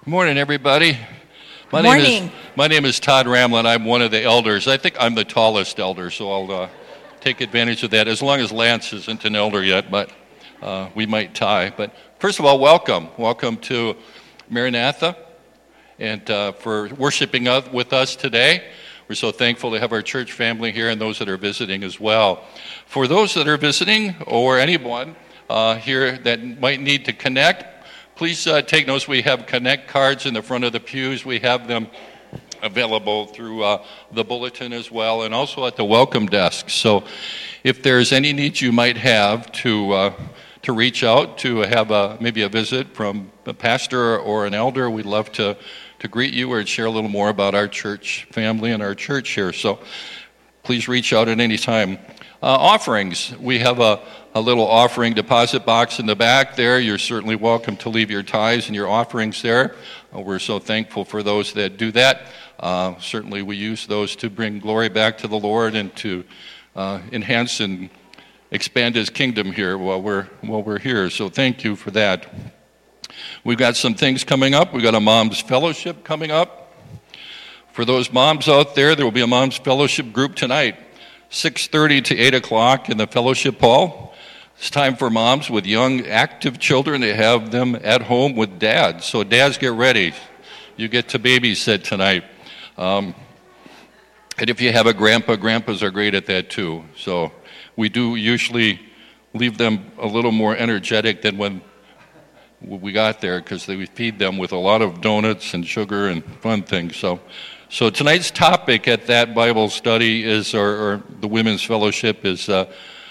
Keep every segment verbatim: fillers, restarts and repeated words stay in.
Good morning, everybody. My Good morning. name is my name is Todd Ramlin. I'm one of the elders. I think I'm the tallest elder, so I'll uh, take advantage of that. As long as Lance isn't an elder yet, but uh, we might tie. But first of all, welcome, welcome to Maranatha, and uh, for worshiping with us today. We're so thankful to have our church family here and those that are visiting as well. For those that are visiting or anyone uh, here that might need to connect, please uh, take notes. We have connect cards in the front of the pews. We have them available through uh, the bulletin as well, and also at the welcome desk. So if there's any needs you might have to uh, to reach out to have a, maybe a visit from a pastor or an elder, we'd love to, to greet you or share a little more about our church family and our church here. So please reach out at any time. Uh, offerings. We have a, a little offering deposit box in the back there. You're certainly welcome to leave your tithes and your offerings there. Uh, we're so thankful for those that do that. Uh, certainly we use those to bring glory back to the Lord and to uh, enhance and expand His kingdom here while we're while we're here. So thank you for that. We've got some things coming up. We've got a Moms Fellowship coming up. For those moms out there, there will be a Moms Fellowship group tonight, six thirty to eight o'clock in the fellowship hall. It's time for moms with young, active children to have them at home with dads. So dads, get ready. You get to babysit tonight. Um, and if you have a grandpa, grandpas are great at that too. So we do usually leave them a little more energetic than when we got there, because we feed them with a lot of donuts and sugar and fun things. So So tonight's topic at that Bible study is, or, or the Women's Fellowship, is uh,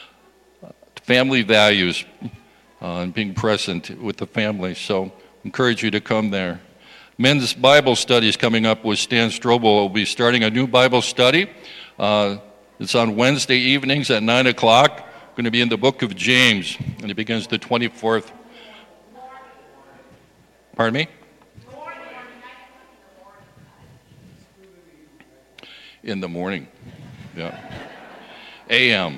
family values uh, and being present with the family. So encourage you to come there. Men's Bible study is coming up with Stan Strobel. We'll be starting a new Bible study. Uh, it's on Wednesday evenings at nine o'clock. We're going to be in the book of James, and it begins the twenty-fourth. Pardon me? In the morning, yeah, A M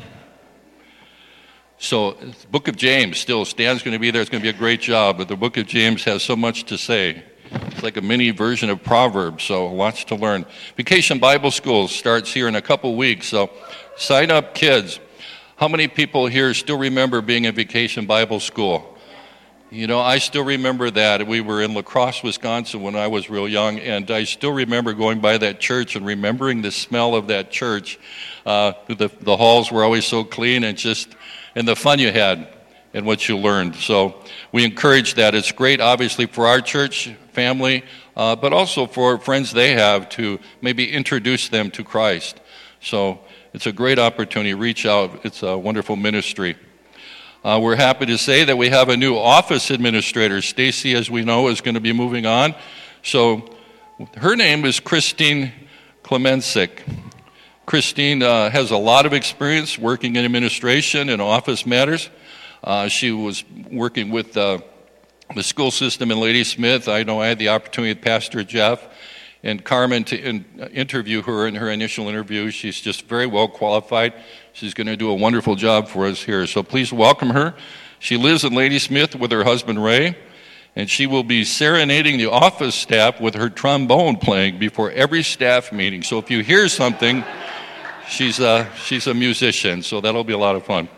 So the book of James, still, Stan's going to be there. It's going to be a great job, but the book of James has so much to say. It's like a mini version of Proverbs, so lots to learn. Vacation Bible School starts here in a couple weeks, so sign up, kids. How many people here still remember being in Vacation Bible School? You know, I still remember that. We were in La Crosse, Wisconsin when I was real young, and I still remember going by that church and remembering the smell of that church. Uh, the, the halls were always so clean, and just and the fun you had and what you learned. So we encourage that. It's great, obviously, for our church family, uh, but also for friends they have to maybe introduce them to Christ. So it's a great opportunity. Reach out. It's a wonderful ministry. Uh, we're happy to say that we have a new office administrator. Stacy, as we know, is going to be moving on. So her name is Christine Klemensik. Christine uh, has a lot of experience working in administration and office matters. Uh, she was working with uh, the school system in Ladysmith. I know I had the opportunity with Pastor Jeff and Carmen to in, uh, interview her in her initial interview. She's just very well qualified. She's going to do a wonderful job for us here. So please welcome her. She lives in Ladysmith with her husband Ray, and she will be serenading the office staff with her trombone playing before every staff meeting. So if you hear something, she's a, she's a musician, so that'll be a lot of fun.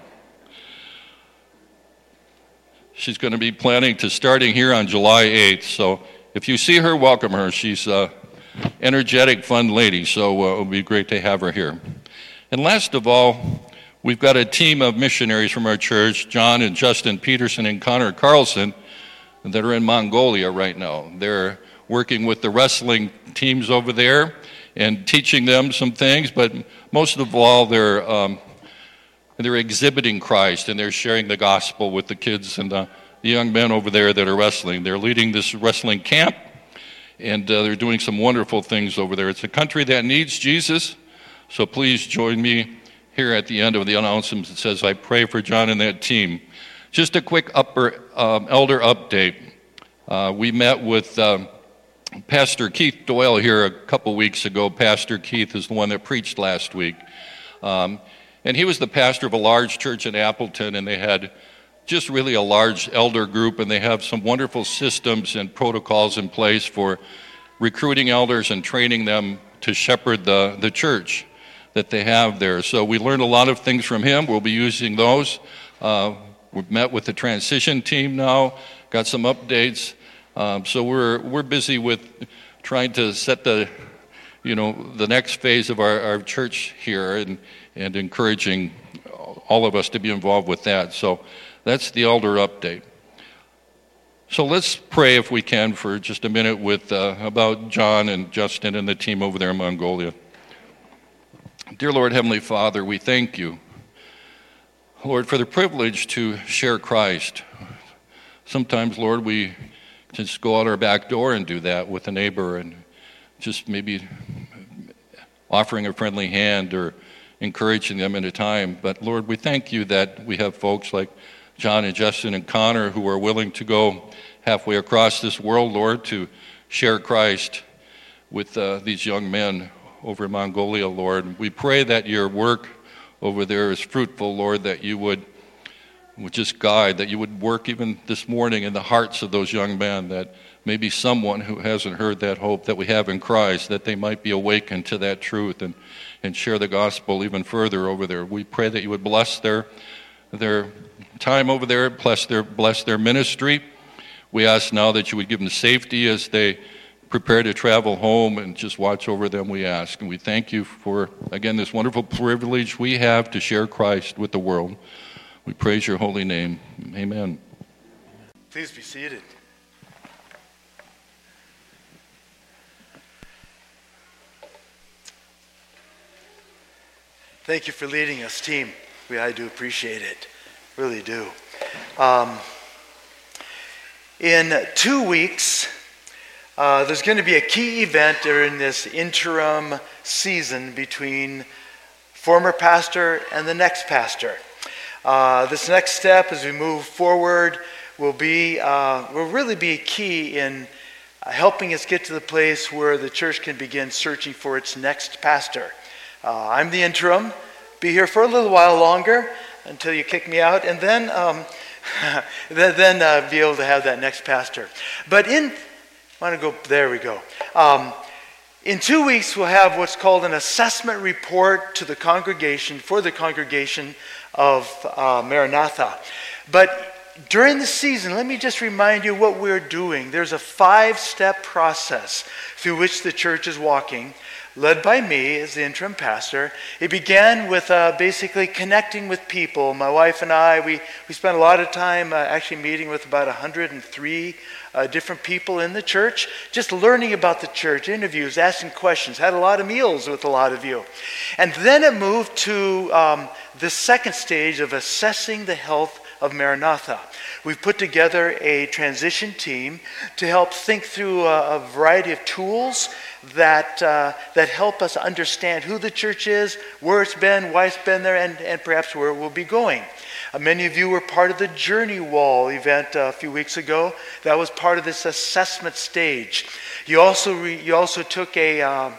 She's going to be planning to starting here on July eighth. So if you see her, welcome her. She's a energetic, fun lady, so uh, it'll be great to have her here. And last of all, we've got a team of missionaries from our church, John and Justin Peterson and Connor Carlson, that are in Mongolia right now. They're working with the wrestling teams over there and teaching them some things, but most of all, they're um, they're exhibiting Christ, and they're sharing the gospel with the kids and the, the young men over there that are wrestling. They're leading this wrestling camp, and uh, they're doing some wonderful things over there. It's a country that needs Jesus. So please join me here at the end of the announcements. It says, I pray for John and that team. Just a quick upper um, elder update. Uh, we met with um, Pastor Keith Doyle here a couple weeks ago. Pastor Keith is the one that preached last week. Um, and he was the pastor of a large church in Appleton, and they had just really a large elder group, and they have some wonderful systems and protocols in place for recruiting elders and training them to shepherd the, the church that they have there. So we learned a lot of things from him. We'll be using those. Uh, we've met with the transition team now, got some updates. Um, so we're we're busy with trying to set the, you know, the next phase of our, our church here, and, and encouraging all of us to be involved with that. So that's the elder update. So let's pray, if we can, for just a minute with uh, about John and Justin and the team over there in Mongolia. Dear Lord, Heavenly Father, we thank you, Lord, for the privilege to share Christ. Sometimes, Lord, we just go out our back door and do that with a neighbor, and just maybe offering a friendly hand or encouraging them in a time. But Lord, we thank you that we have folks like John and Justin and Connor who are willing to go halfway across this world, Lord, to share Christ with uh, these young men over in Mongolia, Lord. We pray that your work over there is fruitful, Lord, that you would, would just guide, that you would work even this morning in the hearts of those young men, that maybe someone who hasn't heard that hope that we have in Christ, that they might be awakened to that truth and, and share the gospel even further over there. We pray that you would bless their, their time over there, bless their, bless their ministry. We ask now that you would give them safety as they prepare to travel home, and just watch over them, we ask. And we thank you for, again, this wonderful privilege we have to share Christ with the world. We praise your holy name. Amen. Please be seated. Thank you for leading us, team. We, I do appreciate it. Really do. Um, in two weeks, Uh, there's going to be a key event during this interim season between former pastor and the next pastor. Uh, this next step as we move forward will be uh, will really be key in uh, helping us get to the place where the church can begin searching for its next pastor. Uh, I'm the interim. Be here for a little while longer until you kick me out, and then um, then uh, be able to have that next pastor. But in I want to go, there we go. Um, in two weeks, we'll have what's called an assessment report to the congregation, for the congregation of uh, Maranatha. But during the season, let me just remind you what we're doing. There's a five-step process through which the church is walking, led by me as the interim pastor. It began with uh, basically connecting with people. My wife and I, we, we spent a lot of time uh, actually meeting with about one hundred three Uh, different people in the church, just learning about the church, interviews, asking questions, had a lot of meals with a lot of you. And then it moved to um, the second stage of assessing the health of Maranatha. We've put together a transition team to help think through a, a variety of tools that uh, that help us understand who the church is, where it's been, why it's been there, and, and perhaps where it will be going. Uh, many of you were part of the Journey Wall event uh, a few weeks ago. That was part of this assessment stage. You also re, you also took a uh,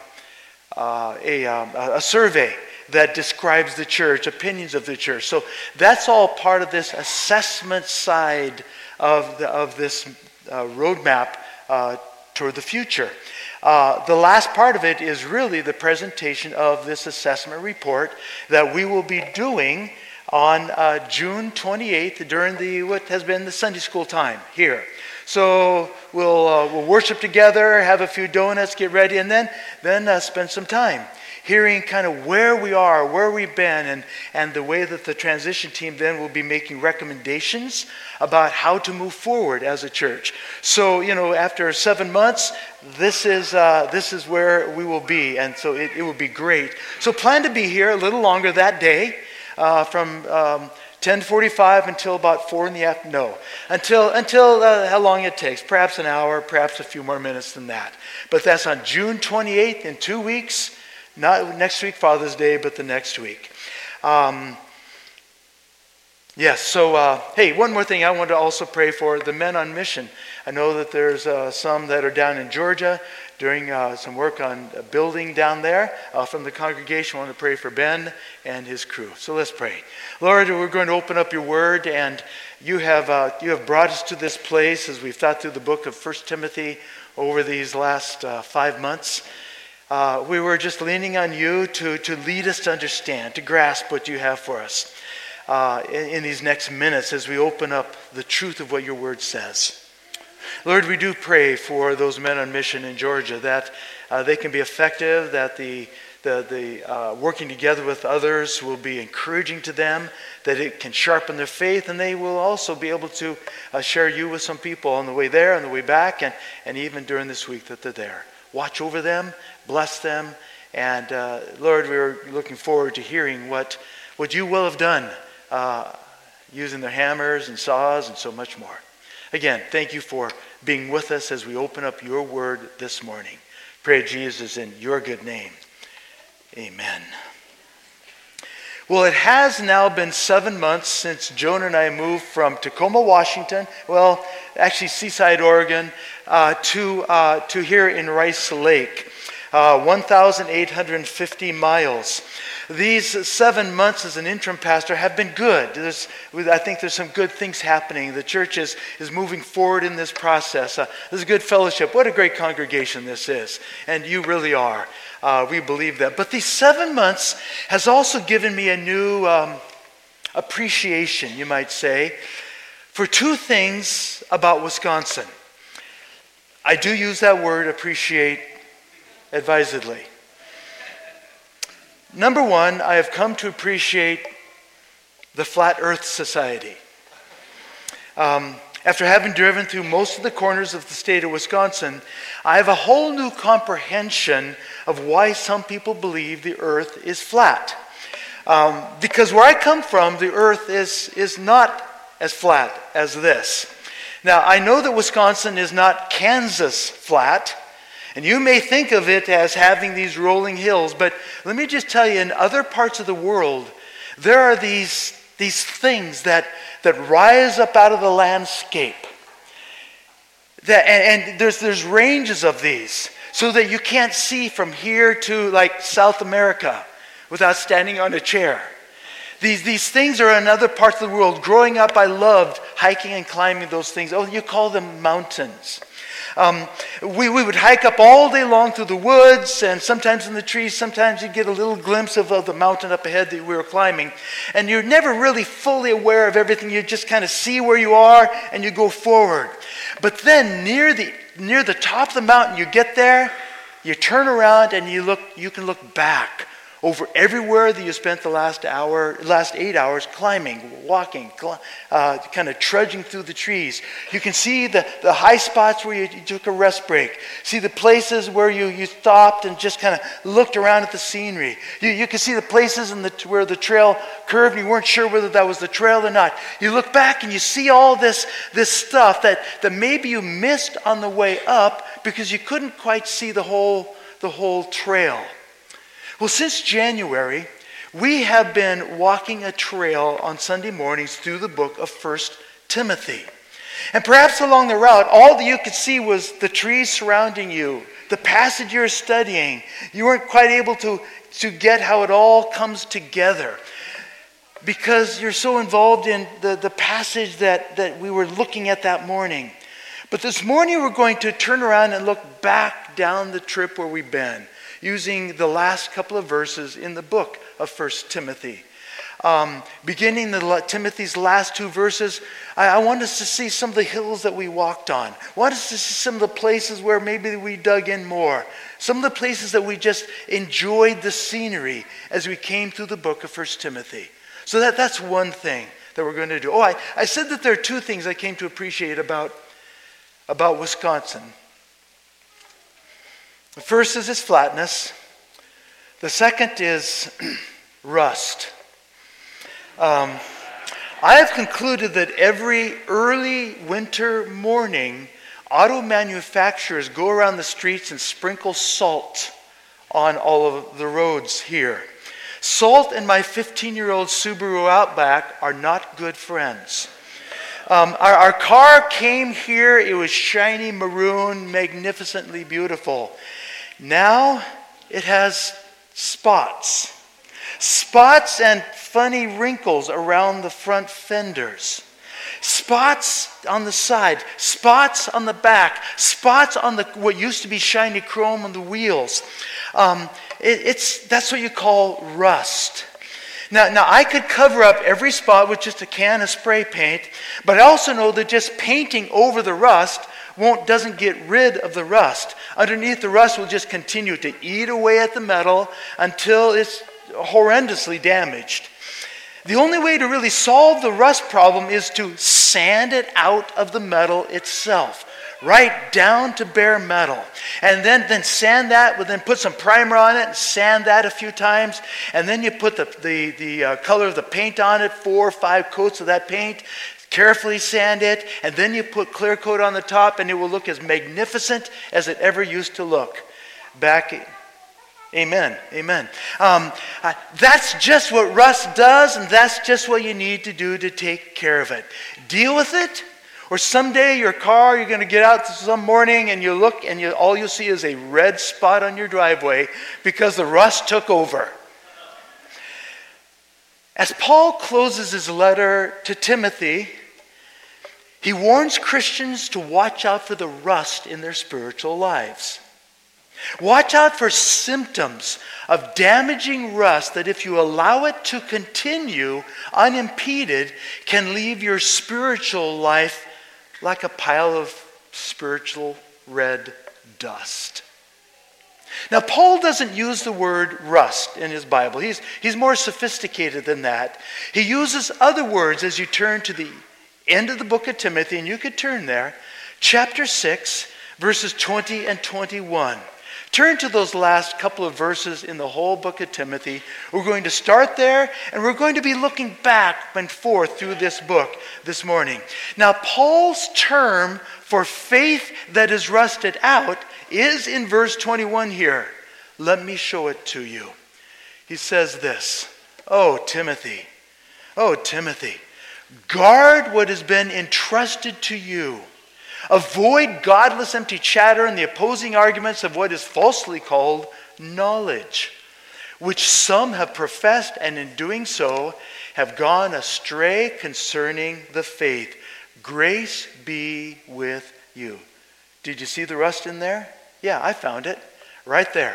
uh, a, um, a survey that describes the church, opinions of the church. So that's all part of this assessment side of the, of this uh, roadmap uh, toward the future. Uh, the last part of it is really the presentation of this assessment report that we will be doing on uh, June twenty-eighth during the what has been the Sunday school time here. So we'll uh, we'll worship together, have a few donuts, get ready, and then then uh, spend some time hearing kind of where we are, where we've been, and and the way that the transition team then will be making recommendations about how to move forward as a church. So you know, after seven months, this is uh, this is where we will be, and so it, it will be great. So plan to be here a little longer that day. Uh, from um, ten forty-five until about four in the afternoon. No, until until uh, how long it takes. Perhaps an hour, perhaps a few more minutes than that. But that's on June twenty-eighth in two weeks. Not next week, Father's Day, but the next week. Um, Yes, so uh, hey, one more thing I want to also pray for the men on mission. I know that there's uh, some that are down in Georgia doing uh, some work on a building down there. Uh, from the congregation, I want to pray for Ben and his crew. So let's pray. Lord, we're going to open up your word, and you have uh, you have brought us to this place as we've thought through the book of First Timothy over these last uh, five months. Uh, we were just leaning on you to, to lead us to understand, to grasp what you have for us. Uh, in, in these next minutes as we open up the truth of what your word says. Lord, we do pray for those men on mission in Georgia that uh, they can be effective, that the, the, the uh, working together with others will be encouraging to them, that it can sharpen their faith, and they will also be able to uh, share you with some people on the way there, on the way back, and, and even during this week that they're there. Watch over them, bless them, and uh, Lord, we're looking forward to hearing what, what you will have done Uh, using their hammers and saws and so much more. Again, thank you for being with us as we open up your word this morning. Pray, Jesus, in your good name. Amen. Well, it has now been seven months since Joan and I moved from Tacoma, Washington, well, actually Seaside, Oregon, uh, to, uh, to here in Rice Lake, uh, one thousand eight hundred fifty miles. These seven months as an interim pastor have been good. There's, I think there's some good things happening. The church is, is moving forward in this process. Uh, there's a good fellowship. What a great congregation this is. And you really are. Uh, we believe that. But these seven months has also given me a new um, appreciation, you might say, for two things about Wisconsin. I do use that word, appreciate, advisedly. Number one, I have come to appreciate the Flat Earth Society. Um, after having driven through most of the corners of the state of Wisconsin, I have a whole new comprehension of why some people believe the earth is flat. Um, because where I come from, the earth is, is not as flat as this. Now, I know that Wisconsin is not Kansas flat, and you may think of it as having these rolling hills, but let me just tell you, in other parts of the world, there are these, these things that, that rise up out of the landscape. That, and and there's, there's ranges of these, so that you can't see from here to like South America without standing on a chair. These, these things are in other parts of the world. Growing up, I loved hiking and climbing those things. Oh, you call them mountains. Um, we, we would hike up all day long through the woods and sometimes in the trees. Sometimes you'd get a little glimpse of, of the mountain up ahead that we were climbing. And you're never really fully aware of everything. You just kind of see where you are and you go forward. But then near the, near the top of the mountain, you get there, you turn around and you look. You can look back over everywhere that you spent the last hour, last eight hours climbing, walking, uh, kind of trudging through the trees. You can see the, the high spots where you, you took a rest break. See the places where you, you stopped and just kind of looked around at the scenery. You, you can see the places in the, where the trail curved and you weren't sure whether that was the trail or not. You look back and you see all this, this stuff that, that maybe you missed on the way up because you couldn't quite see the whole, the whole trail. Well, since January, we have been walking a trail on Sunday mornings through the book of First Timothy. And perhaps along the route, all that you could see was the trees surrounding you, the passage you're studying. You weren't quite able to, to get how it all comes together because you're so involved in the, the passage that, that we were looking at that morning. But this morning, we're going to turn around and look back down the trip where we've been, using the last couple of verses in the book of First Timothy. Um, beginning the Timothy's last two verses, I, I want us to see some of the hills that we walked on. I want us to see some of the places where maybe we dug in more. Some of the places that we just enjoyed the scenery as we came through the book of First Timothy. So that, that's one thing that we're going to do. Oh, I, I said that there are two things I came to appreciate about, about Wisconsin. The first is its flatness. The second is rust. Um, I have concluded that every early winter morning, auto manufacturers go around the streets and sprinkle salt on all of the roads here. Salt and my fifteen-year-old Subaru Outback are not good friends. Um, our, our car came here, it was shiny maroon, magnificently beautiful. Now it has spots. Spots and funny wrinkles around the front fenders. Spots on the side, spots on the back, spots on the what used to be shiny chrome on the wheels. Um, it, it's that's what you call rust. Now, now I could cover up every spot with just a can of spray paint, but I also know that just painting over the rust won't doesn't get rid of the rust. Underneath, the rust will just continue to eat away at the metal until it's horrendously damaged. The only way to really solve the rust problem is to sand it out of the metal itself, right down to bare metal. And then, then sand that, but then put some primer on it and sand that a few times. And then you put the, the, the uh, color of the paint on it, four or five coats of that paint. Carefully sand it, and then you put clear coat on the top, and it will look as magnificent as it ever used to look. Back... Amen. Amen. Um, uh, that's just what rust does, and that's just what you need to do to take care of it. Deal with it, or someday your car, you're going to get out some morning and you look and you, all you see is a red spot on your driveway because the rust took over. As Paul closes his letter to Timothy, he warns Christians to watch out for the rust in their spiritual lives. Watch out for symptoms of damaging rust that, if you allow it to continue unimpeded, can leave your spiritual life like a pile of spiritual red dust. Now, Paul doesn't use the word rust in his Bible. He's, he's more sophisticated than that. He uses other words as you turn to the end of the book of Timothy, and you could turn there, chapter six, verses twenty and twenty-one. Turn to those last couple of verses in the whole book of Timothy. We're going to start there, and we're going to be looking back and forth through this book this morning. Now, Paul's term for faith that is rusted out is in verse twenty-one here. Let me show it to you. He says this, "Oh, Timothy, oh, Timothy, guard what has been entrusted to you. Avoid godless empty chatter and the opposing arguments of what is falsely called knowledge, which some have professed, and in doing so have gone astray concerning the faith. Grace be with you." Did you see the rust in there? Yeah, I found it. Right there.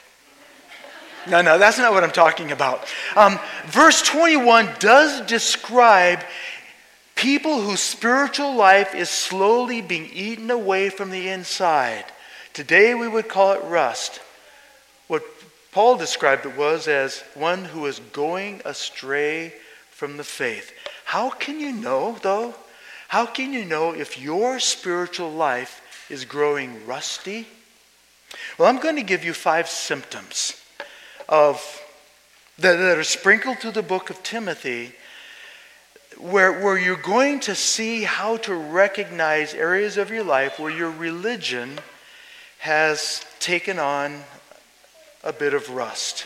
No, no, that's not what I'm talking about. Um, verse twenty-one does describe people whose spiritual life is slowly being eaten away from the inside. Today we would call it rust. What Paul described it was as one who is going astray from the faith. How can you know, though? How can you know if your spiritual life is growing rusty? Well, I'm going to give you five symptoms of that, that are sprinkled through the book of Timothy, Where, where you're going to see how to recognize areas of your life where your religion has taken on a bit of rust.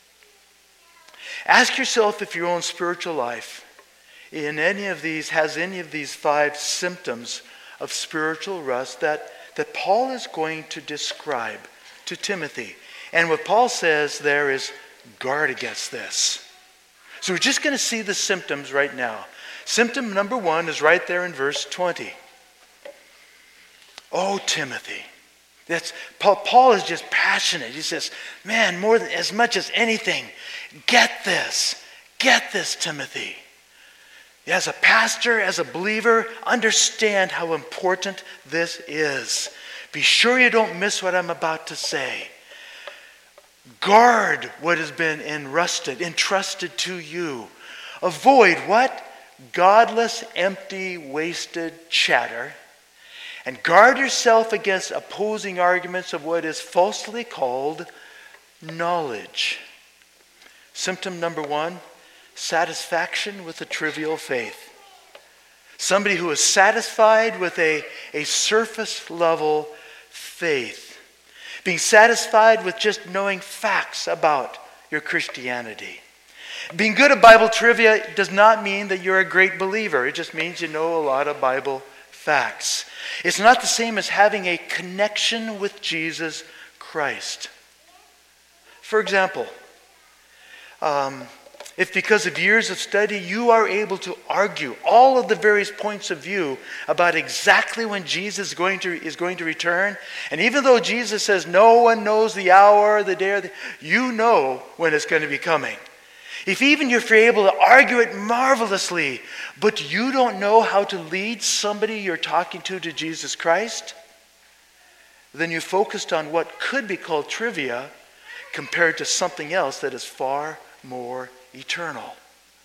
Ask yourself if your own spiritual life in any of these has any of these five symptoms of spiritual rust that, that Paul is going to describe to Timothy. And what Paul says there is, guard against this. So we're just going to see the symptoms right now. Symptom number one is right there in verse twenty. Oh, Timothy. That's Paul, Paul is just passionate. He says, man, more than as much as anything, get this. Get this, Timothy. As a pastor, as a believer, understand how important this is. Be sure you don't miss what I'm about to say. Guard what has been entrusted, entrusted to you. Avoid what? Godless, empty, wasted chatter. And guard yourself against opposing arguments of what is falsely called knowledge. Symptom number one, satisfaction with a trivial faith. Somebody who is satisfied with a, a surface level faith. Being satisfied with just knowing facts about your Christianity. Being good at Bible trivia does not mean that you're a great believer. It just means you know a lot of Bible facts. It's not the same as having a connection with Jesus Christ. For example, um, if because of years of study you are able to argue all of the various points of view about exactly when Jesus is going to, is going to return, and even though Jesus says no one knows the hour, the day, or the, you know when it's going to be coming. If even if you're able to argue it marvelously, but you don't know how to lead somebody you're talking to to Jesus Christ, then you focused on what could be called trivia compared to something else that is far more eternal.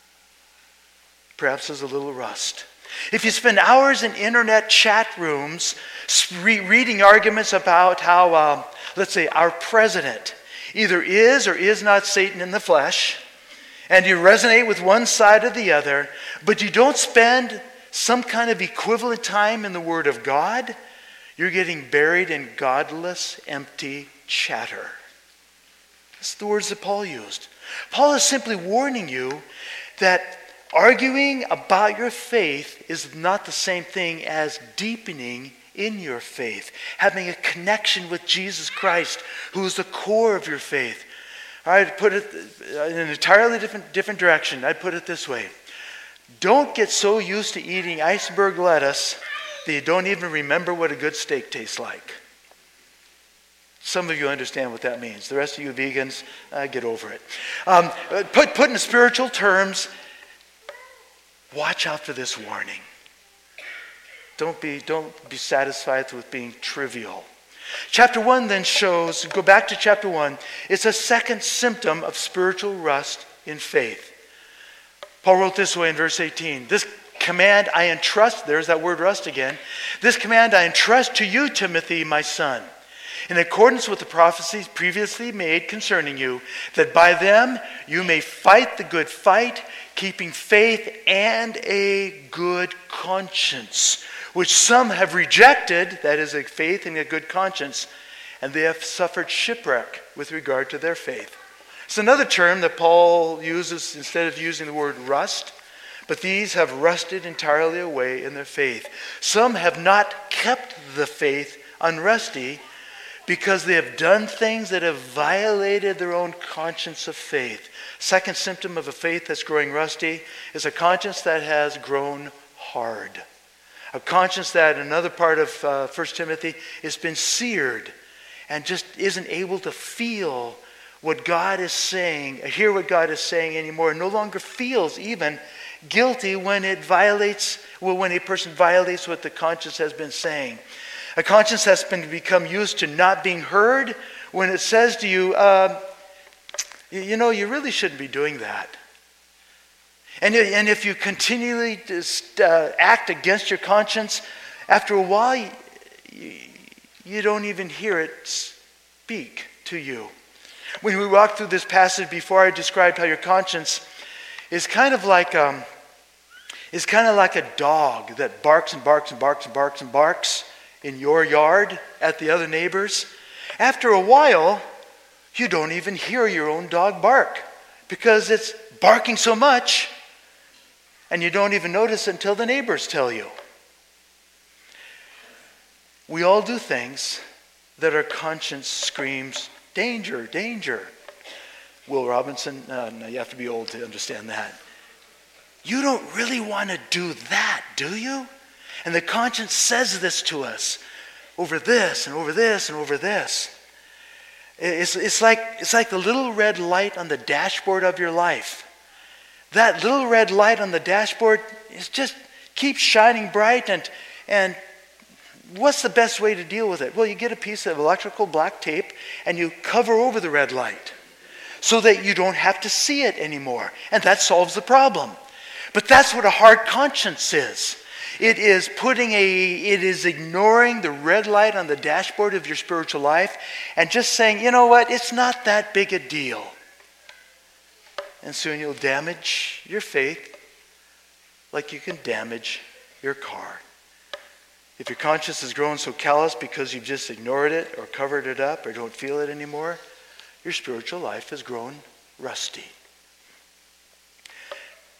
Perhaps there's a little rust. If you spend hours in internet chat rooms re- reading arguments about how, um, let's say, our president either is or is not Satan in the flesh, and you resonate with one side or the other, but you don't spend some kind of equivalent time in the Word of God, you're getting buried in godless, empty chatter. That's the words that Paul used. Paul is simply warning you that arguing about your faith is not the same thing as deepening in your faith, having a connection with Jesus Christ, who is the core of your faith. I'd put it in an entirely different, different direction. I'd put it this way. Don't get so used to eating iceberg lettuce that you don't even remember what a good steak tastes like. Some of you understand what that means. The rest of you vegans, uh, get over it. Um, put, put in spiritual terms, watch out for this warning. Don't be, don't be satisfied with being trivial. Chapter one then shows, go back to chapter one, it's a second symptom of spiritual rust in faith. Paul wrote this way in verse eighteen, this command I entrust, there's that word rust again, this command I entrust to you, Timothy, my son, in accordance with the prophecies previously made concerning you, that by them you may fight the good fight, keeping faith and a good conscience, which some have rejected, that is a faith and a good conscience, and they have suffered shipwreck with regard to their faith. It's another term that Paul uses instead of using the word rust, but these have rusted entirely away in their faith. Some have not kept the faith unrusty because they have done things that have violated their own conscience of faith. Second symptom of a faith that's growing rusty is a conscience that has grown hard. A conscience that, in another part of uh, First Timothy, has been seared and just isn't able to feel what God is saying, hear what God is saying anymore, and no longer feels even guilty when it violates, well, when a person violates what the conscience has been saying. A conscience has been become used to not being heard when it says to you, uh, you know, you really shouldn't be doing that. And, and if you continually just, uh, act against your conscience, after a while, you, you don't even hear it speak to you. When we walked through this passage before, I described how your conscience is kind of like um, is kind of like a dog that barks and barks and barks and barks and barks in your yard at the other neighbors. After a while, you don't even hear your own dog bark because it's barking so much. And you don't even notice until the neighbors tell you. We all do things that our conscience screams, danger, danger. Will Robinson, uh, no, you have to be old to understand that. You don't really want to do that, do you? And the conscience says this to us, over this and over this and over this. It's, it's, like, it's like the little red light on the dashboard of your life. That little red light on the dashboard is just keeps shining bright, and and what's the best way to deal with it? Well, you get a piece of electrical black tape and you cover over the red light so that you don't have to see it anymore, and that solves the problem. But that's what a hard conscience is. It is putting a it is ignoring the red light on the dashboard of your spiritual life and just saying, you know what, it's not that big a deal. And soon you'll damage your faith like you can damage your car. If your conscience has grown so callous because you've just ignored it or covered it up or don't feel it anymore, your spiritual life has grown rusty.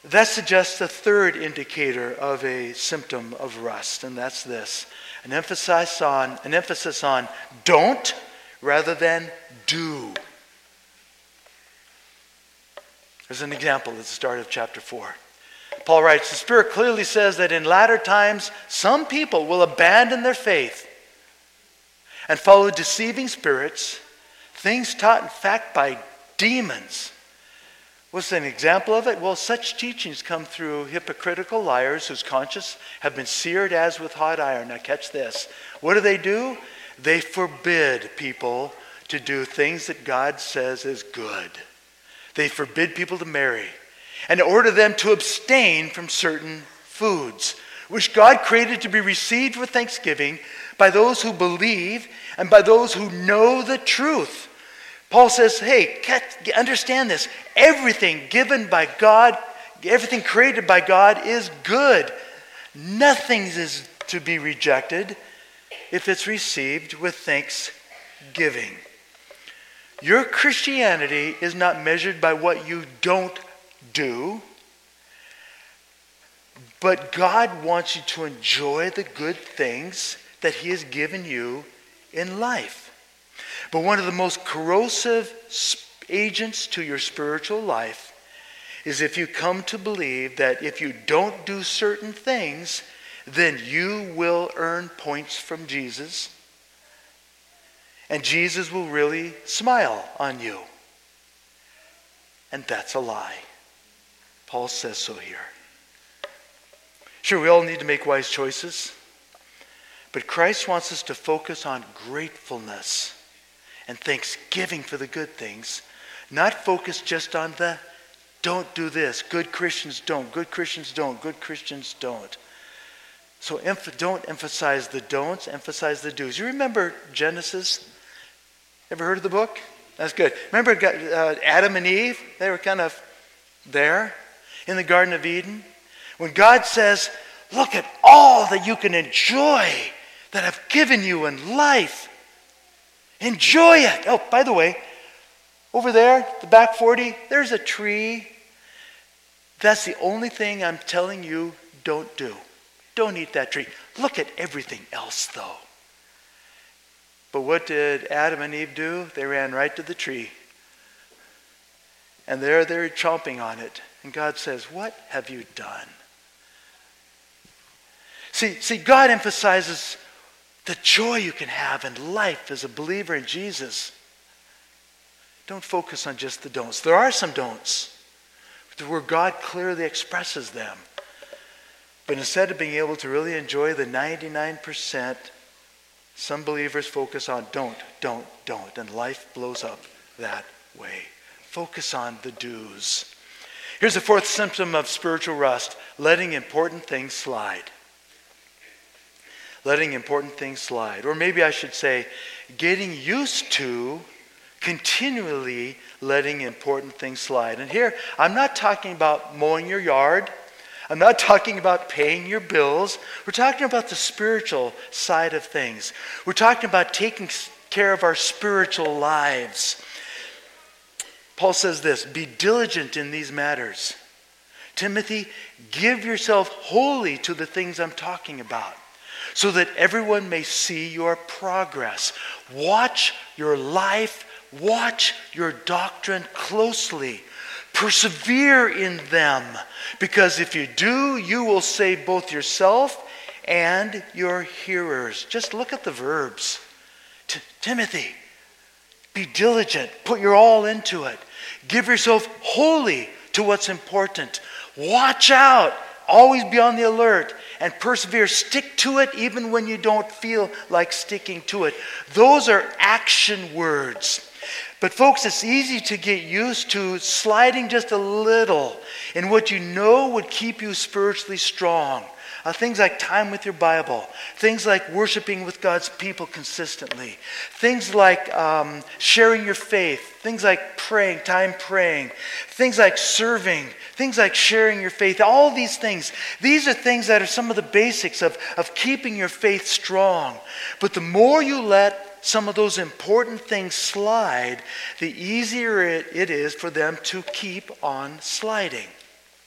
That suggests a third indicator of a symptom of rust, and that's this: an emphasis on an emphasis on don't rather than do. There's an example at the start of chapter four. Paul writes, the Spirit clearly says that in latter times some people will abandon their faith and follow deceiving spirits, things taught in fact by demons. What's an example of it? Well, such teachings come through hypocritical liars whose conscience have been seared as with hot iron. Now catch this. What do they do? They forbid people to do things that God says is good. They forbid people to marry and order them to abstain from certain foods, which God created to be received with thanksgiving by those who believe and by those who know the truth. Paul says, hey, understand this. Everything given by God, everything created by God is good. Nothing is to be rejected if it's received with thanksgiving. Your Christianity is not measured by what you don't do, but God wants you to enjoy the good things that He has given you in life. But one of the most corrosive agents to your spiritual life is if you come to believe that if you don't do certain things, then you will earn points from Jesus, and Jesus will really smile on you. And that's a lie. Paul says so here. Sure, we all need to make wise choices, but Christ wants us to focus on gratefulness and thanksgiving for the good things, not focus just on the don't do this. Good Christians don't. Good Christians don't. Good Christians don't. So emph- don't emphasize the don'ts, emphasize the do's. You remember Genesis? Ever heard of the book? That's good. Remember uh, Adam and Eve? They were kind of there in the Garden of Eden. When God says, look at all that you can enjoy that I've given you in life. Enjoy it. Oh, by the way, over there, the back forty, there's a tree. That's the only thing I'm telling you don't do. Don't eat that tree. Look at everything else, though. But what did Adam and Eve do? They ran right to the tree. And there they're chomping on it. And God says, what have you done? See, see, God emphasizes the joy you can have in life as a believer in Jesus. Don't focus on just the don'ts. There are some don'ts where God clearly expresses them. But instead of being able to really enjoy the ninety-nine percent, some believers focus on don't, don't, don't, and life blows up that way. Focus on the do's. Here's the fourth symptom of spiritual rust: letting important things slide. Letting important things slide. Or maybe I should say, getting used to continually letting important things slide. And here, I'm not talking about mowing your yard. I'm not talking about paying your bills. We're talking about the spiritual side of things. We're talking about taking care of our spiritual lives. Paul says this, be diligent in these matters. Timothy, give yourself wholly to the things I'm talking about, so that everyone may see your progress. Watch your life, watch your doctrine closely. Persevere in them, because if you do, you will save both yourself and your hearers. Just look at the verbs. T- Timothy, be diligent. Put your all into it. Give yourself wholly to what's important. Watch out. Always be on the alert and persevere. Stick to it even when you don't feel like sticking to it. Those are action words. But folks, it's easy to get used to sliding just a little in what you know would keep you spiritually strong. Uh, things like time with your Bible. Things like worshiping with God's people consistently. Things like um, sharing your faith. Things like praying, time praying. Things like serving. Things like sharing your faith. All these things. These are things that are some of the basics of, of keeping your faith strong. But the more you let some of those important things slide, the easier it, it is for them to keep on sliding.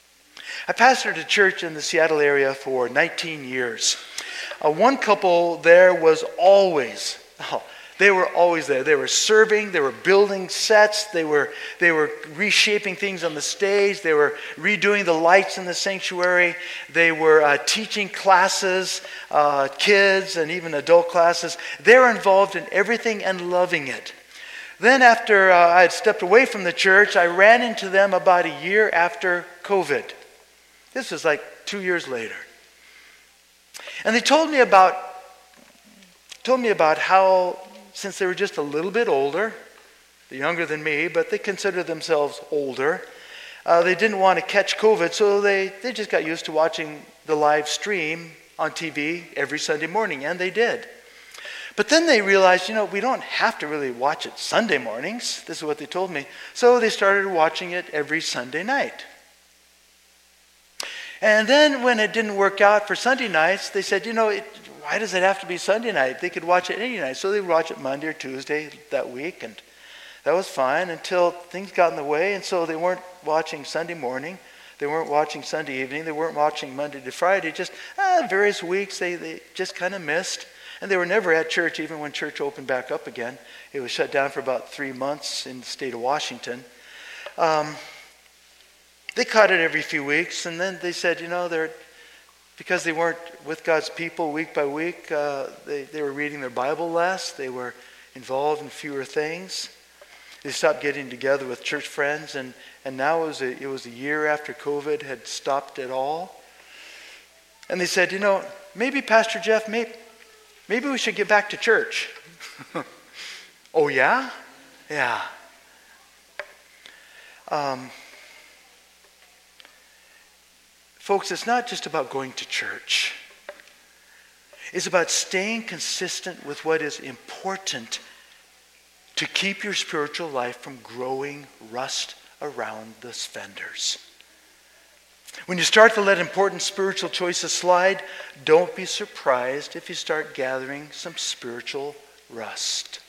I pastored a church in the Seattle area for nineteen years. Uh, one couple there was always, oh, they were always there. They were serving, they were building sets, they were they were reshaping things on the stage, they were redoing the lights in the sanctuary, they were uh, teaching classes, uh, kids and even adult classes. They were involved in everything and loving it. Then after uh, I had stepped away from the church, I ran into them about a year after COVID. This was like two years later. And they told me about told me about how, since they were just a little bit older, they're younger than me, but they consider themselves older, uh, they didn't want to catch COVID, so they, they just got used to watching the live stream on T V every Sunday morning, and they did. But then they realized, you know, we don't have to really watch it Sunday mornings. This is what they told me. So they started watching it every Sunday night. And then when it didn't work out for Sunday nights, they said, you know, it, why does it have to be Sunday night? They could watch it any night. So they would watch it Monday or Tuesday that week, and that was fine until things got in the way, and so they weren't watching Sunday morning. They weren't watching Sunday evening. They weren't watching Monday to Friday. Just uh, various weeks they, they just kind of missed. And they were never at church even when church opened back up again. It was shut down for about three months in the state of Washington. Um, they caught it every few weeks, and then they said, you know, they're because they weren't with God's people week by week, uh, they, they were reading their Bible less. They were involved in fewer things. They stopped getting together with church friends, and, and now it was, a, it was a year after COVID had stopped it all. And they said, you know, maybe Pastor Jeff, maybe, maybe we should get back to church. Oh, yeah? Yeah. Um, folks, it's not just about going to church. It's about staying consistent with what is important to keep your spiritual life from growing rust around the fenders. When you start to let important spiritual choices slide, don't be surprised if you start gathering some spiritual rust.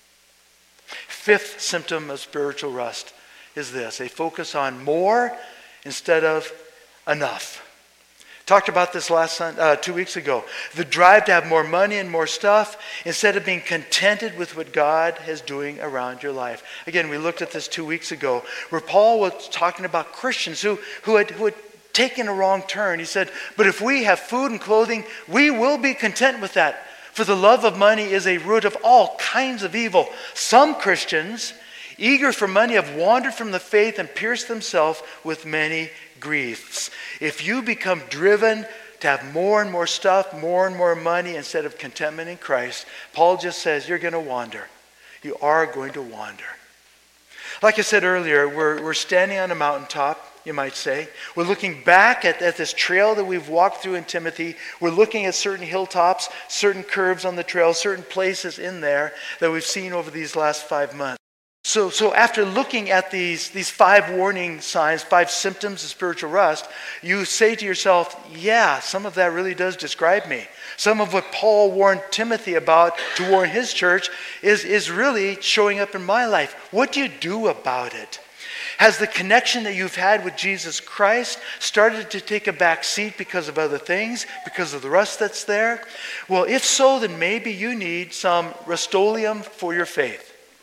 Fifth symptom of spiritual rust is this: a focus on more instead of enough. Talked about this last uh, two weeks ago. The drive to have more money and more stuff instead of being contented with what God is doing around your life. Again, we looked at this two weeks ago where Paul was talking about Christians who, who, had, who had taken a wrong turn. He said, but if we have food and clothing, we will be content with that. For the love of money is a root of all kinds of evil. Some Christians, eager for money, have wandered from the faith and pierced themselves with many griefs. If you become driven to have more and more stuff, more and more money instead of contentment in Christ, Paul just says you're going to wander. You are going to wander. Like I said earlier, we're, we're standing on a mountaintop, you might say. We're looking back at, at this trail that we've walked through in Timothy. We're looking at certain hilltops, certain curves on the trail, certain places in there that we've seen over these last five months. So, so after looking at these, these five warning signs, five symptoms of spiritual rust, you say to yourself, yeah, some of that really does describe me. Some of what Paul warned Timothy about to warn his church is, is really showing up in my life. What do you do about it? Has the connection that you've had with Jesus Christ started to take a back seat because of other things, because of the rust that's there? Well, if so, then maybe you need some Rust-Oleum for your faith.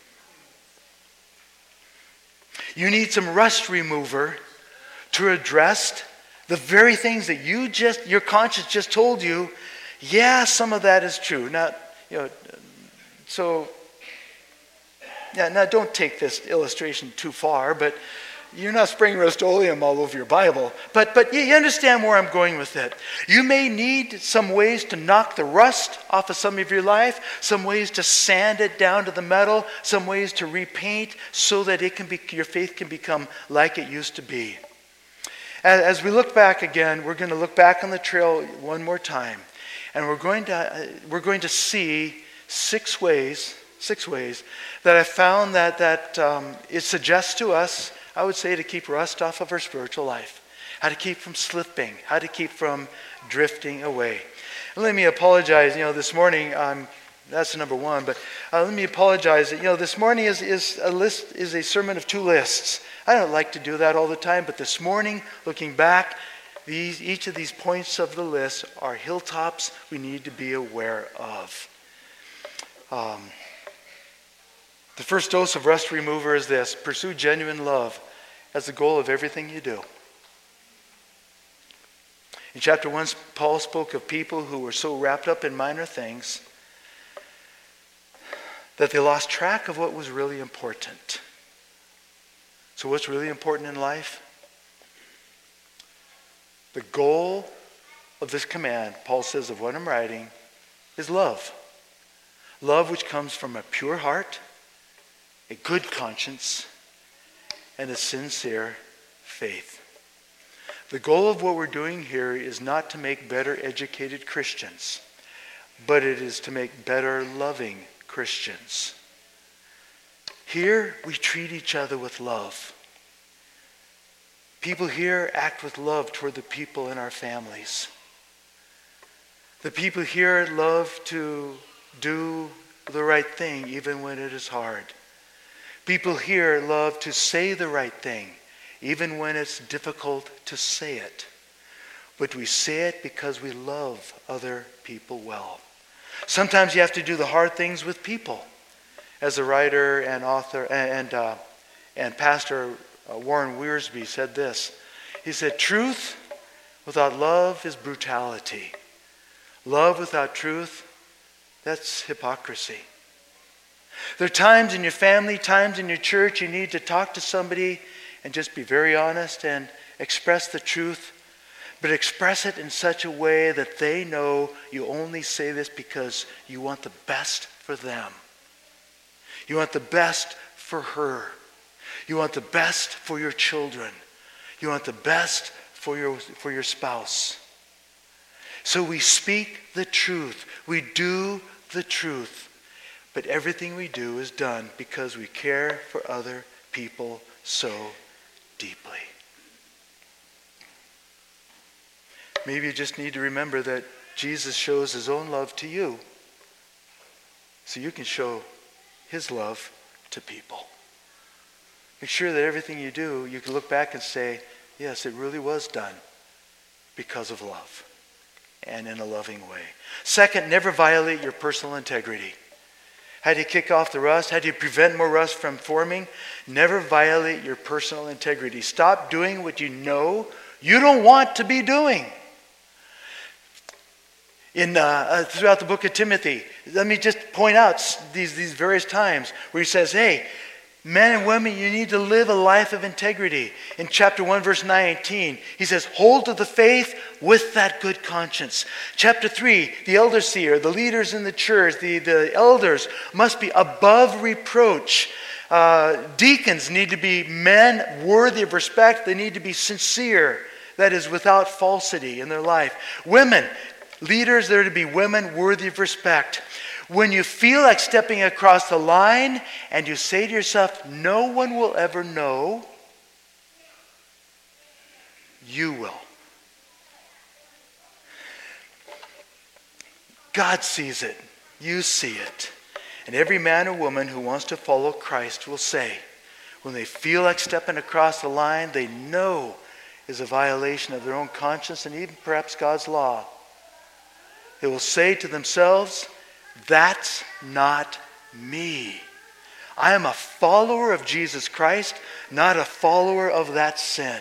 You need some rust remover to address the very things that you just, your conscience just told you, yeah, some of that is true. Now, you know, so, yeah, now don't take this illustration too far, but you're not spraying Rust-Oleum all over your Bible. But but you understand where I'm going with it. You may need some ways to knock the rust off of some of your life, some ways to sand it down to the metal, some ways to repaint so that it can be, your faith can become like it used to be. As, as we look back again, we're going to look back on the trail one more time, and we're going to uh, we're going to see six ways, six ways that I found that that um, it suggests to us, I would say, to keep rust off of our spiritual life, how to keep from slipping, how to keep from drifting away. And let me apologize, you know, this morning, um, that's number one, but uh, let me apologize. You know, this morning is, is a list, is a sermon of two lists. I don't like to do that all the time, but this morning, looking back, these, each of these points of the list are hilltops we need to be aware of. Um, the first dose of rust remover is this: pursue genuine love as the goal of everything you do. In chapter one, Paul spoke of people who were so wrapped up in minor things that they lost track of what was really important. So what's really important in life? The goal of this command, Paul says, of what I'm writing, is love. Love which comes from a pure heart, a good conscience, and a sincere faith. The goal of what we're doing here is not to make better educated Christians, but it is to make better loving Christians. Here we treat each other with love. People here act with love toward the people in our families. The people here love to do the right thing even when it is hard. People here love to say the right thing even when it's difficult to say it. But we say it because we love other people well. Sometimes you have to do the hard things with people. As a writer and author and uh, and pastor uh, Warren Wiersbe said this. He said, "Truth without love is brutality. Love without truth, that's hypocrisy." There are times in your family, times in your church, you need to talk to somebody and just be very honest and express the truth, but express it in such a way that they know you only say this because you want the best for them. You want the best for her. You want the best for your children. You want the best for your, for your spouse. So we speak the truth. We do the truth. But everything we do is done because we care for other people so deeply. Maybe you just need to remember that Jesus shows his own love to you so you can show his love to people. Make sure that everything you do, you can look back and say, yes, it really was done because of love and in a loving way. Second, never violate your personal integrity. How do you kick off the rust? How do you prevent more rust from forming? Never violate your personal integrity. Stop doing what you know you don't want to be doing. In uh, uh, throughout the book of Timothy, let me just point out these, these various times where he says, hey, men and women, you need to live a life of integrity. In chapter one, verse nineteen, he says, hold to the faith with that good conscience. Chapter three, the elder seer, the leaders in the church, the, the elders must be above reproach. Uh, deacons need to be men worthy of respect. They need to be sincere, that is, without falsity in their life. Women, leaders, they're to be women worthy of respect. When you feel like stepping across the line and you say to yourself, no one will ever know, you will. God sees it. You see it. And every man or woman who wants to follow Christ will say, when they feel like stepping across the line they know is a violation of their own conscience and even perhaps God's law, they will say to themselves, that's not me. I am a follower of Jesus Christ, not a follower of that sin.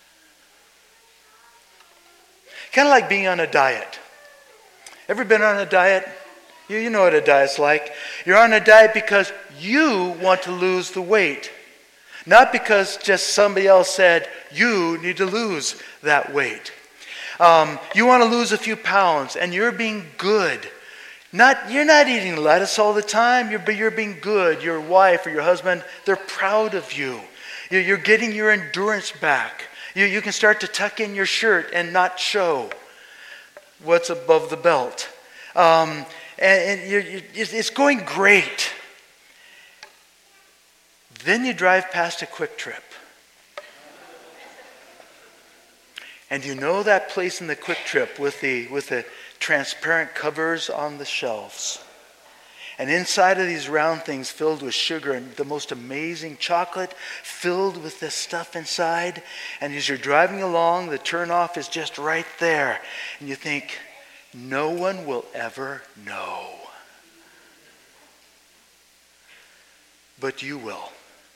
Kind of like being on a diet. Ever been on a diet? You, you know what a diet's like. You're on a diet because you want to lose the weight. Not because just somebody else said, you need to lose that weight. Um, you want to lose a few pounds and you're being good. Not, you're not eating lettuce all the time, you're, but you're being good. Your wife or your husband, they're proud of you. You're, you're getting your endurance back. You, you can start to tuck in your shirt and not show what's above the belt. Um, and and you're, you're, it's going great. Then you drive past a Quick Trip. And you know that place in the Quick Trip with the with the transparent covers on the shelves. And inside of these round things filled with sugar and the most amazing chocolate filled with this stuff inside. And as you're driving along, the turnoff is just right there. And you think, no one will ever know. But you will.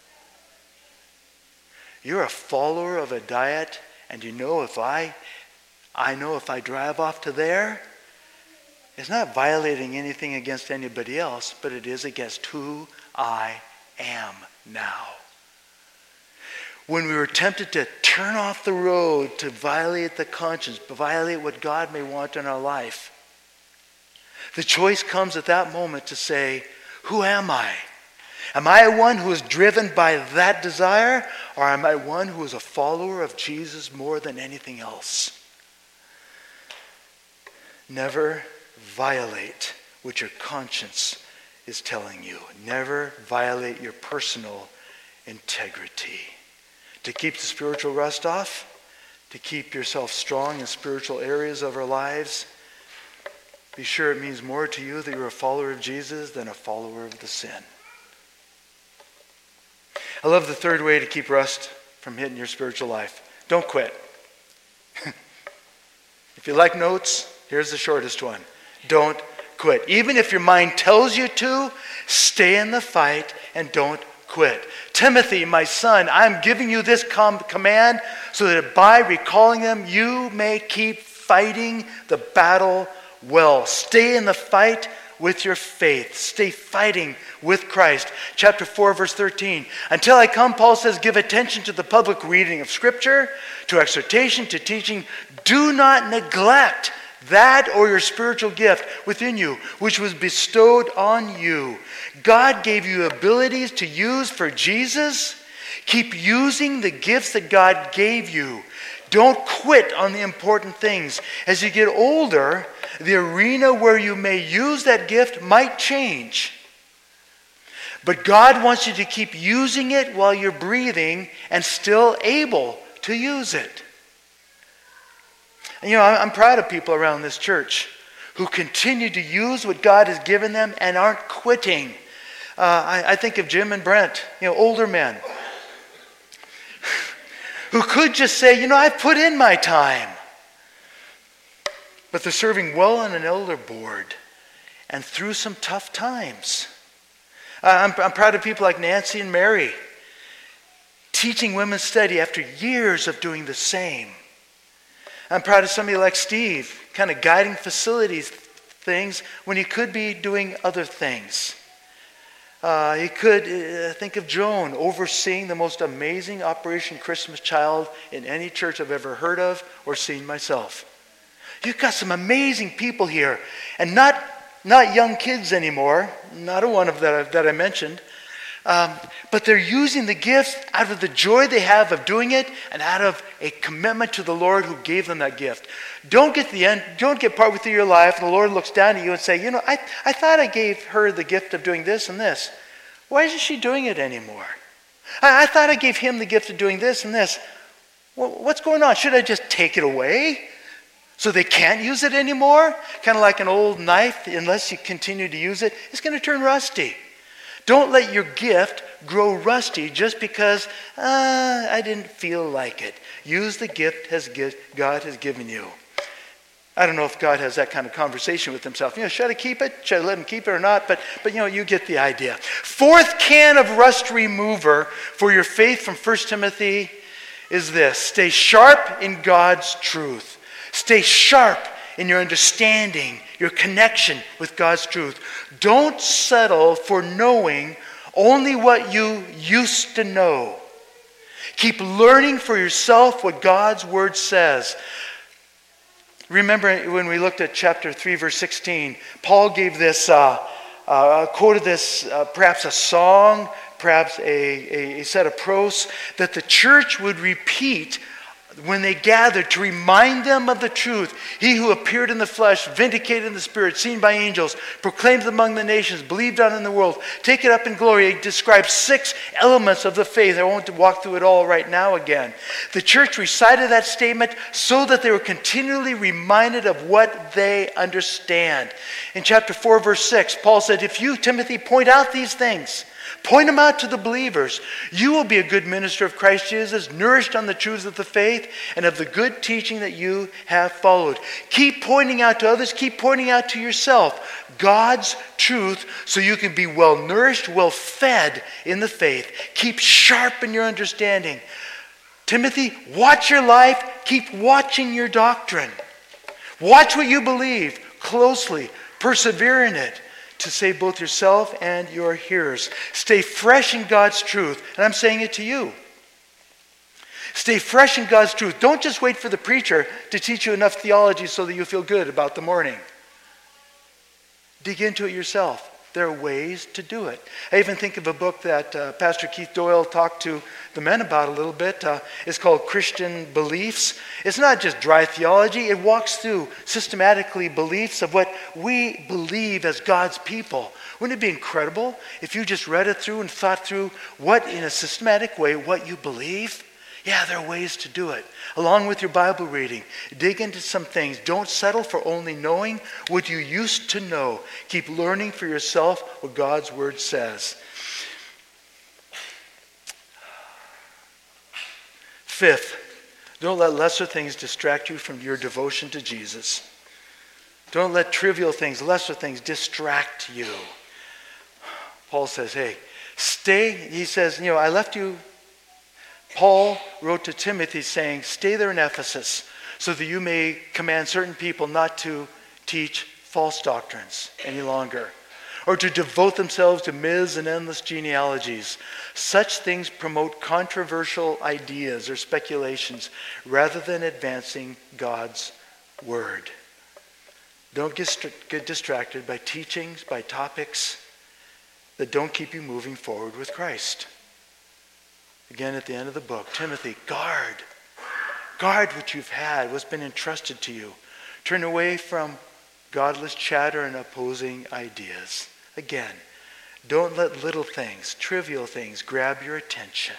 You're a follower of a diet, and you know if I, I know if I drive off to there, it's not violating anything against anybody else, but it is against who I am now. When we were tempted to turn off the road to violate the conscience, violate what God may want in our life, the choice comes at that moment to say, who am I? Am I one who is driven by that desire, or am I one who is a follower of Jesus more than anything else? Never violate what your conscience is telling you. Never violate your personal integrity. To keep the spiritual rust off, to keep yourself strong in spiritual areas of our lives, be sure it means more to you that you're a follower of Jesus than a follower of the sin. I love the third way to keep rust from hitting your spiritual life. Don't quit. If you like notes, here's the shortest one. Don't quit. Even if your mind tells you to, stay in the fight and don't quit. Timothy, my son, I'm giving you this com- command so that by recalling them, you may keep fighting the battle well. Stay in the fight with your faith. Stay fighting with Christ. Chapter four, verse thirteen. Until I come, Paul says, give attention to the public reading of Scripture, to exhortation, to teaching. Do not neglect that or your spiritual gift within you, which was bestowed on you. God gave you abilities to use for Jesus. Keep using the gifts that God gave you. Don't quit on the important things. As you get older, the arena where you may use that gift might change. But God wants you to keep using it while you're breathing and still able to use it. And you know, I'm proud of people around this church who continue to use what God has given them and aren't quitting. Uh, I, I think of Jim and Brent, you know, older men, who could just say, you know, I've put in my time. But they're serving well on an elder board and through some tough times. Uh, I'm, I'm proud of people like Nancy and Mary, teaching women's study after years of doing the same. I'm proud of somebody like Steve, kind of guiding facilities things when he could be doing other things. Uh, he could uh, think of Joan overseeing the most amazing Operation Christmas Child in any church I've ever heard of or seen myself. You've got some amazing people here, and not not young kids anymore, not a one of that that I mentioned, um, but they're using the gifts out of the joy they have of doing it and out of a commitment to the Lord who gave them that gift. Don't get the end. Don't get partway through your life and the Lord looks down at you and say, you know, I, I thought I gave her the gift of doing this and this. Why isn't she doing it anymore? I, I thought I gave him the gift of doing this and this. Well, what's going on? Should I just take it away so they can't use it anymore? Kind of like an old knife, unless you continue to use it, it's going to turn rusty. Don't let your gift grow rusty just because uh, I didn't feel like it. Use the gift has God has given you. I don't know if God has that kind of conversation with himself. You know, should I keep it? Should I let him keep it or not? But, but you know, you get the idea. Fourth can of rust remover for your faith from First Timothy is this. Stay sharp in God's truth. Stay sharp in your understanding, your connection with God's truth. Don't settle for knowing only what you used to know. Keep learning for yourself what God's word says. Remember when we looked at chapter three, verse sixteen, Paul gave this, uh, uh, quoted this, uh, perhaps a song, perhaps a, a, a set of prose, that the church would repeat when they gathered to remind them of the truth, he who appeared in the flesh, vindicated in the spirit, seen by angels, proclaimed among the nations, believed on in the world, taken up in glory. He describes six elements of the faith. I won't walk through it all right now again. The church recited that statement so that they were continually reminded of what they understand. In chapter four, verse six, Paul said, if you, Timothy, point out these things, point them out to the believers, you will be a good minister of Christ Jesus, nourished on the truths of the faith and of the good teaching that you have followed. Keep pointing out to others, keep pointing out to yourself God's truth so you can be well nourished, well fed in the faith. Keep sharp in your understanding. Timothy, watch your life, keep watching your doctrine. Watch what you believe closely, persevere in it, to save both yourself and your hearers. Stay fresh in God's truth. And I'm saying it to you. Stay fresh in God's truth. Don't just wait for the preacher to teach you enough theology so that you feel good about the morning. Dig into it yourself. There are ways to do it. I even think of a book that uh, Pastor Keith Doyle talked to the men about a little bit. Uh, it's called Christian Beliefs. It's not just dry theology. It walks through systematically beliefs of what we believe as God's people. Wouldn't it be incredible if you just read it through and thought through what, in a systematic way, what you believe? Yeah, there are ways to do it. Along with your Bible reading, dig into some things. Don't settle for only knowing what you used to know. Keep learning for yourself what God's Word says. Fifth, don't let lesser things distract you from your devotion to Jesus. Don't let trivial things, lesser things, distract you. Paul says, hey, stay. He says, you know, I left you. Paul wrote to Timothy saying, stay there in Ephesus so that you may command certain people not to teach false doctrines any longer, or to devote themselves to myths and endless genealogies. Such things promote controversial ideas or speculations rather than advancing God's word. Don't get, get distracted by teachings, by topics that don't keep you moving forward with Christ. Again, at the end of the book, Timothy, guard. Guard what you've had, what's been entrusted to you. Turn away from godless chatter and opposing ideas. Again, don't let little things, trivial things, grab your attention.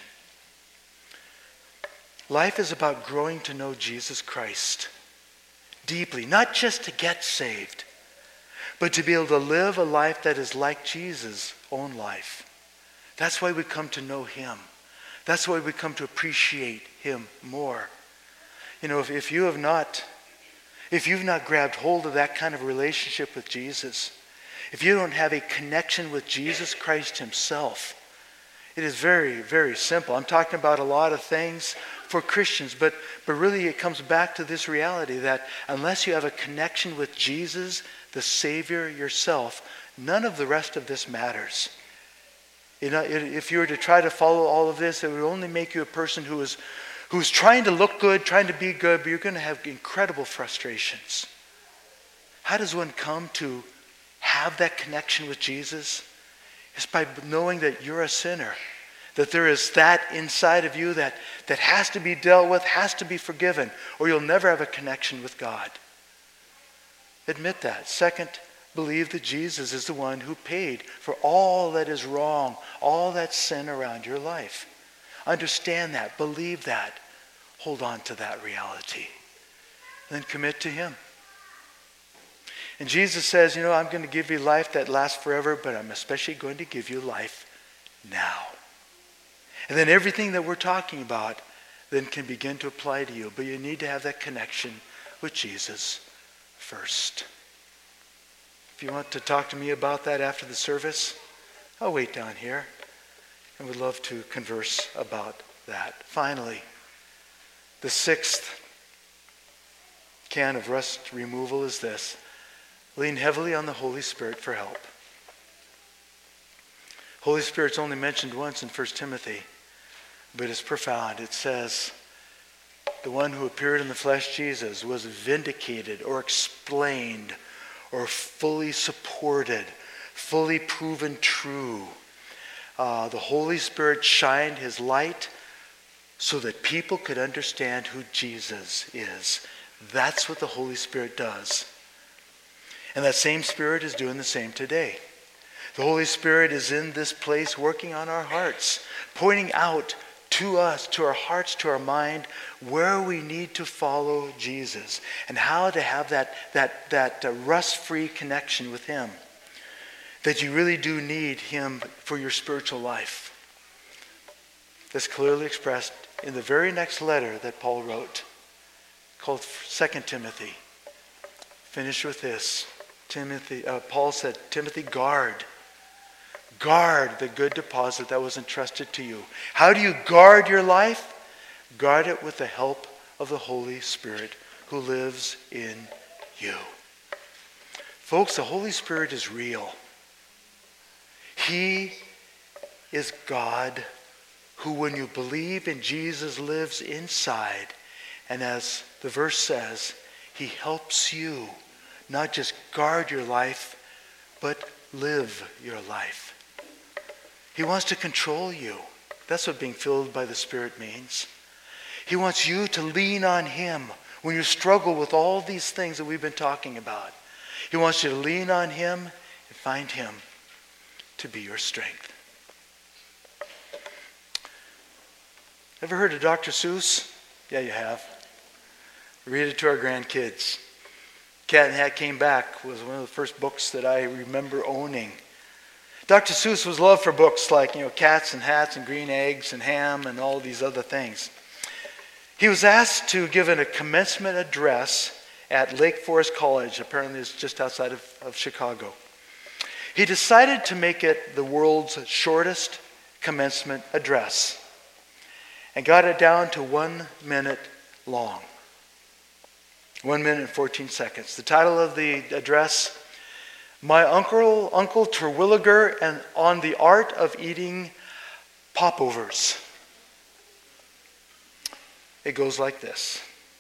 Life is about growing to know Jesus Christ deeply, not just to get saved, but to be able to live a life that is like Jesus' own life. That's why we come to know him. That's why we come to appreciate him more. You know, if, if you have not, if you've not grabbed hold of that kind of relationship with Jesus, if you don't have a connection with Jesus Christ himself, it is very, very simple. I'm talking about a lot of things for Christians, but, but really it comes back to this reality that unless you have a connection with Jesus, the Savior yourself, none of the rest of this matters. You know, if you were to try to follow all of this, it would only make you a person who is who's trying to look good, trying to be good, but you're going to have incredible frustrations. How does one come to have that connection with Jesus? It's by knowing that you're a sinner, that there is that inside of you that, that has to be dealt with, has to be forgiven, or you'll never have a connection with God. Admit that. Second, believe that Jesus is the one who paid for all that is wrong, all that sin around your life. Understand that. Believe that. Hold on to that reality. And then commit to him. And Jesus says, you know, I'm going to give you life that lasts forever, but I'm especially going to give you life now. And then everything that we're talking about then can begin to apply to you. But you need to have that connection with Jesus first. If you want to talk to me about that after the service, I'll wait down here and would love to converse about that. Finally, the sixth can of rust removal is this: lean heavily on the Holy Spirit for help. Holy Spirit's only mentioned once in First Timothy, but it's profound. It says, the one who appeared in the flesh, Jesus, was vindicated or explained or fully supported, fully proven true. Uh, the Holy Spirit shined his light so that people could understand who Jesus is. That's what the Holy Spirit does. And that same Spirit is doing the same today. The Holy Spirit is in this place working on our hearts, pointing out to us, to our hearts, to our mind, where we need to follow Jesus and how to have that, that, that uh, rust-free connection with him. That you really do need him for your spiritual life. That's clearly expressed in the very next letter that Paul wrote, called Second Timothy. Finish with this. Timothy, uh, Paul said, Timothy, guard. Guard the good deposit that was entrusted to you. How do you guard your life? Guard it with the help of the Holy Spirit who lives in you. Folks, the Holy Spirit is real. He is God who, when you believe in Jesus, lives inside. And as the verse says, he helps you not just guard your life, but live your life. He wants to control you. That's what being filled by the Spirit means. He wants you to lean on him when you struggle with all these things that we've been talking about. He wants you to lean on him and find him to be your strength. Ever heard of Doctor Seuss? Yeah, you have. Read it to our grandkids. Cat and Hat Came Back was one of the first books that I remember owning. Doctor Seuss was loved for books like, you know, Cats and Hats and Green Eggs and Ham and all these other things. He was asked to give a commencement address at Lake Forest College. Apparently it's just outside of, of Chicago. He decided to make it the world's shortest commencement address and got it down to one minute long. One minute and fourteen seconds. The title of the address, My Uncle, Uncle Terwilliger and on the Art of Eating Popovers. It goes like this.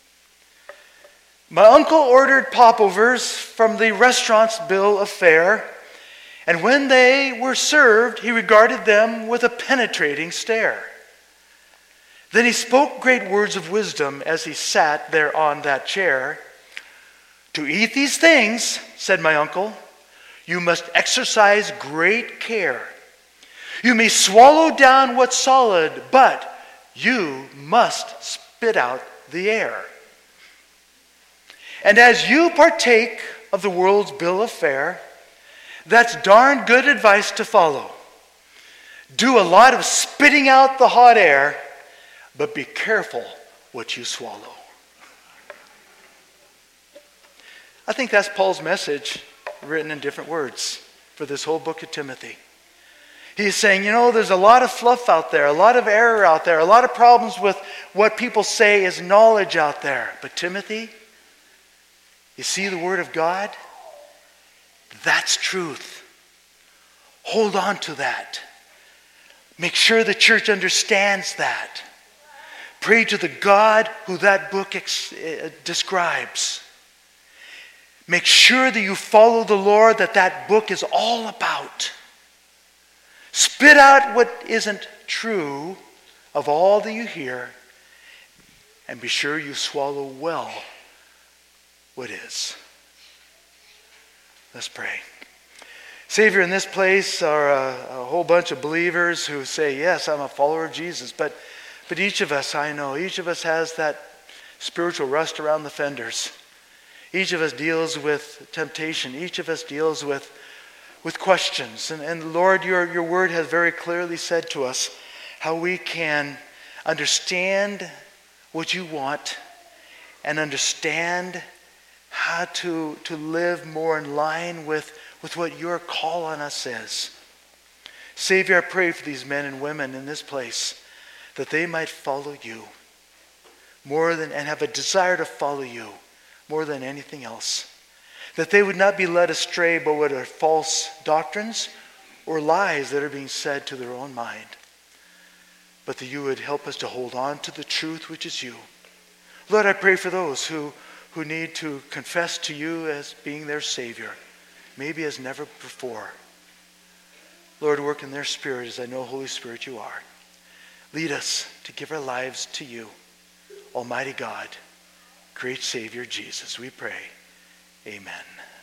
My uncle ordered popovers from the restaurant's bill of fare, and when they were served, he regarded them with a penetrating stare. Then he spoke great words of wisdom as he sat there on that chair. To eat these things, said my uncle, you must exercise great care. You may swallow down what's solid, but you must spit out the air. And as you partake of the world's bill of fare, that's darn good advice to follow. Do a lot of spitting out the hot air, but be careful what you swallow. I think that's Paul's message written in different words for this whole book of Timothy. He's saying, you know, there's a lot of fluff out there, a lot of error out there, a lot of problems with what people say is knowledge out there. But Timothy, you see the Word of God? That's truth. Hold on to that. Make sure the church understands that. Pray to the God who that book ex- uh, describes. Make sure that you follow the Lord that that book is all about. Spit out what isn't true of all that you hear, and be sure you swallow well what is. Let's pray. Savior, in this place are a, a whole bunch of believers who say, yes, I'm a follower of Jesus, but But each of us, I know, each of us has that spiritual rust around the fenders. Each of us deals with temptation. Each of us deals with, with questions. And, and Lord, your, your word has very clearly said to us how we can understand what you want and understand how to, to live more in line with, with what your call on us is. Savior, I pray for these men and women in this place, that they might follow you more than, and have a desire to follow you more than anything else. That they would not be led astray by what are false doctrines or lies that are being said to their own mind. But that you would help us to hold on to the truth which is you. Lord, I pray for those who, who need to confess to you as being their Savior, maybe as never before. Lord, work in their spirit as I know, Holy Spirit, you are. Lead us to give our lives to you, Almighty God, great Savior Jesus, we pray. Amen.